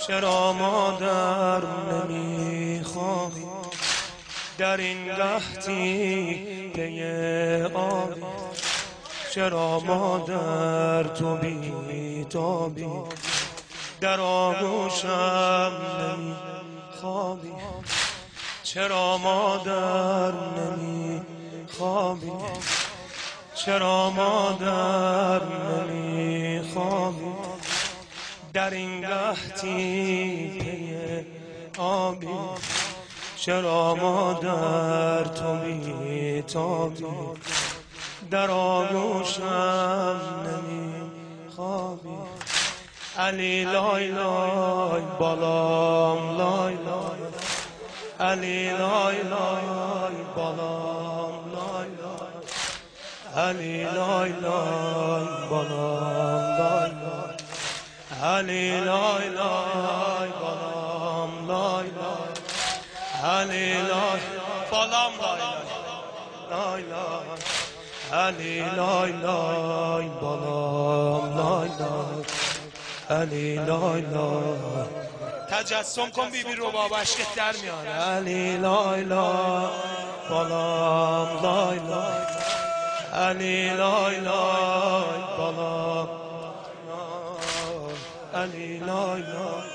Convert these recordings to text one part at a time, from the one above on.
چرا مادر نمیخوابی در این قحطی پی آبی؟ چرا مادر تو بیتابی در آغوشم نمیخوابی؟ چرا مادر نمیخوابی؟ چرا مادر نمیخوابی در این قحطی پی آبی؟ چرا مادر تو بیتابی در آغوشم نمیخوابی؟ علی لای لای بالام لای لای، علی لای لای بالام لای لای، علی لای لای بالام لای لای، علی لای لای بالام لای لای، علی لای بالام لای لای، علی لای لای بالام لای لای، علی لای لای. تجسم کن بی بی رو بابا عشقت در میاره. علی لای لای بالام لای لای، علی لای لای بالام لای، علی لای لای.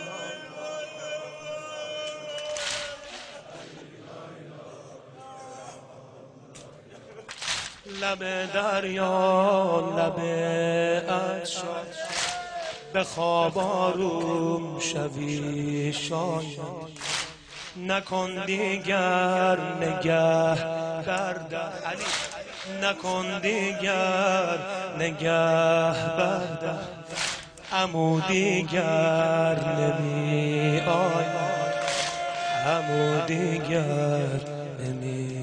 لب دریا لب عطشان به خواب آروم شوی شاید، نکن دیگر نگه بردر، نکن دیگر نگه بردر، عمو دیگر نمی آید، عمو دیگر نمی.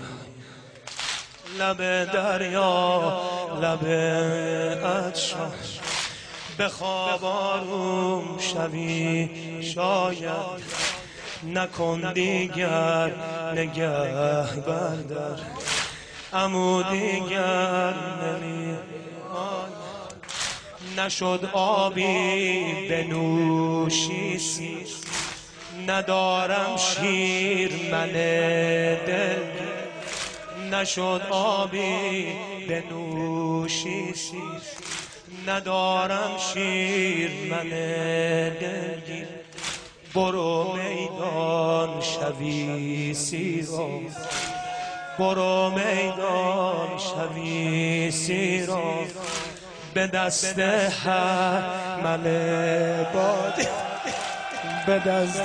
لب دریا لب عطشان به خواب آروم شوی شاید، نکن دیگر نگه بردر، عمو دیگر نمی آید. نشد آبی بنوشی سیر، ندارم شیر من دل، نشد آبی بنوشی سیر، ندارم شیر من دلگیر. برو میدان شوی سیرا، برو میدان شوی سیرا، به دست حرمل باد، به دست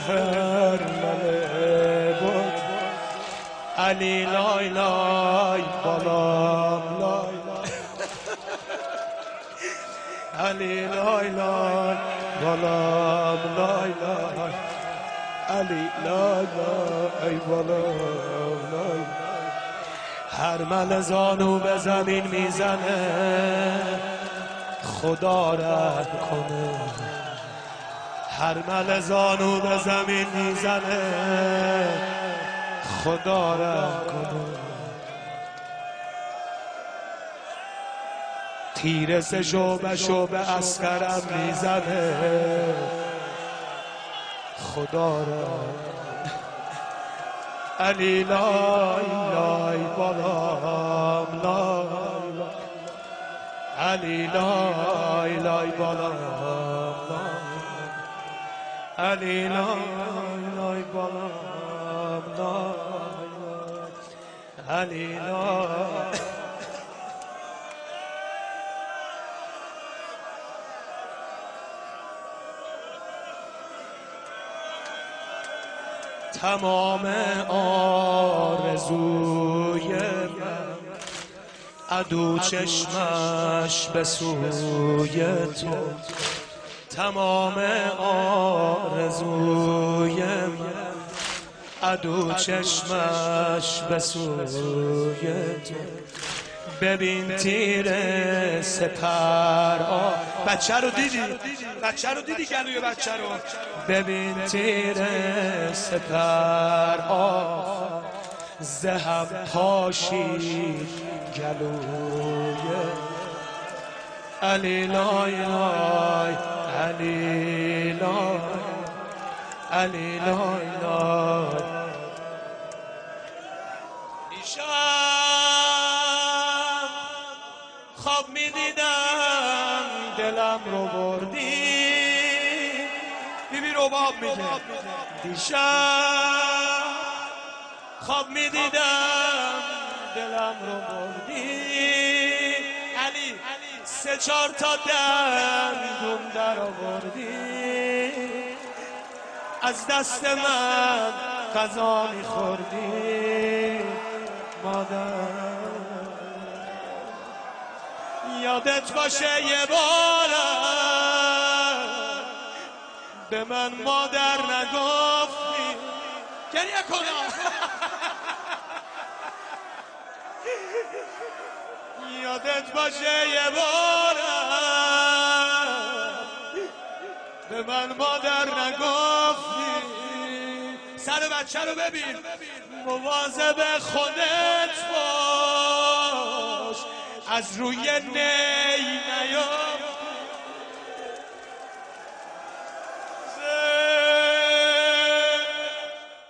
حرمل باد. علی لای لای بالام لای لای، علی لای لای بالام لای لای، علی لای لای بالام لای. حرمل زانو به زمین میزنه خدا رحم کنه، حرمل زانو به زمین میزنه خدا رحم کنه. تیر سه شعبه عسکرم میزنه خدا رحم. علی لای لای بالام لای لای، علی لای لای بالام لای، علی لای لای بالام لای، علی لای. تمام آرزوی من عدو چشمش به سوی تو، تمام آرزوی من عدو چشمش به سوی تو. ببین تیر سپر بچه رو دیدی؟ بچه رو دیدی؟ گلوی بچه رو ببین تیر سپر زهم پاشی گلوی. علی لای لای علی لای علی لای لای. دیشب خواب میدیدم دلم رو بردی، بیبی رباب میگه. دیشب خواب میدیدم دلم رو بردی، علی 3-4 تا دندون در آوردی، از دست من غذا میخوردی مادر. یادت باشه یه بارم به من مادر نگفتی. گریه کنم. یادت باشه یه بارم به من مادر نگفتی. سر بچه رو ببین. مواظب خودت باش، از روی نی نیام